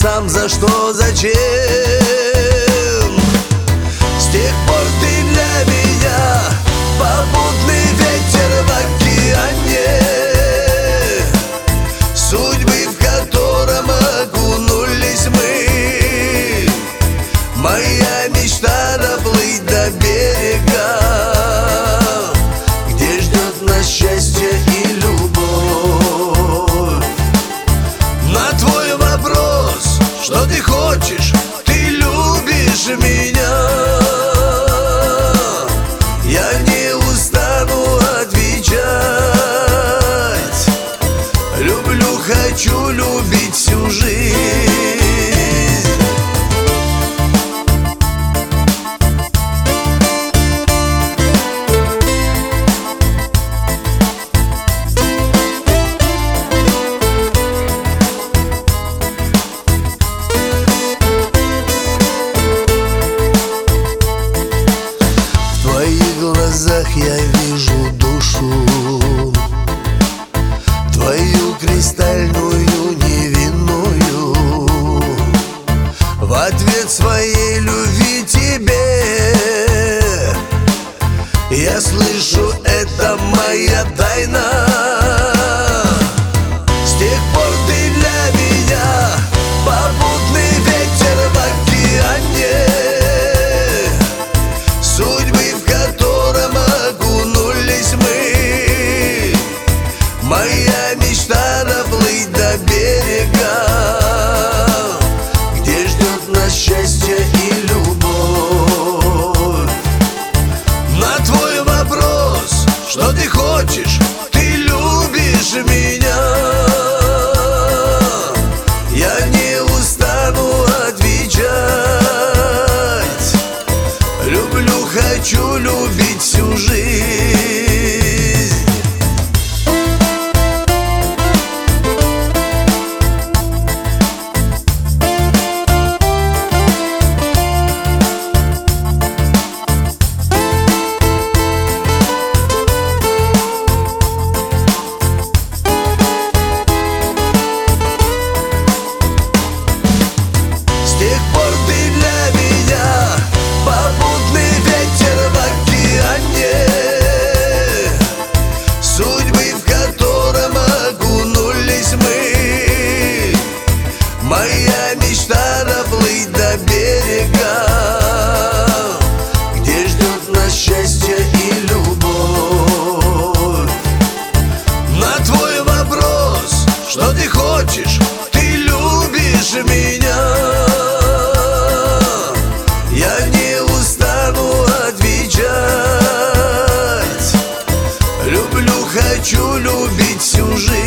сам за что, зачем. С тех пор ты для меня попутный ветер в океане, судьбы, в котором окунулись мы. Моя мечта доплыть до берега, где ждет нас счастье и любовь. На твой вопрос, что ты хочешь, ты любишь меня, я не устану отвечать. Люблю, хочу любить всю жизнь. В твоих глазах я вижу душу, твою кристальную невинную. В ответ своей любви тебе я слышу, это моя тайна. С тех пор ты для меня попутный ветер в океане, судьбы, в котором окунулись мы. Моя мечта доплыть до берега, где ждет нас счастье и любовь. На твой вопрос, что ты хочешь, ты любишь меня, я не устану отвечать. Люблю, хочу любить всю жизнь. С тех пор ты для меня попутный ветер в океане, судьбы, в котором окунулись мы. Моя мечта доплыть до берега, где ждет нас счастье и любовь. На твой вопрос, что ты хочешь, ты любишь меня, я не устану отвечать. Люблю, хочу любить всю жизнь.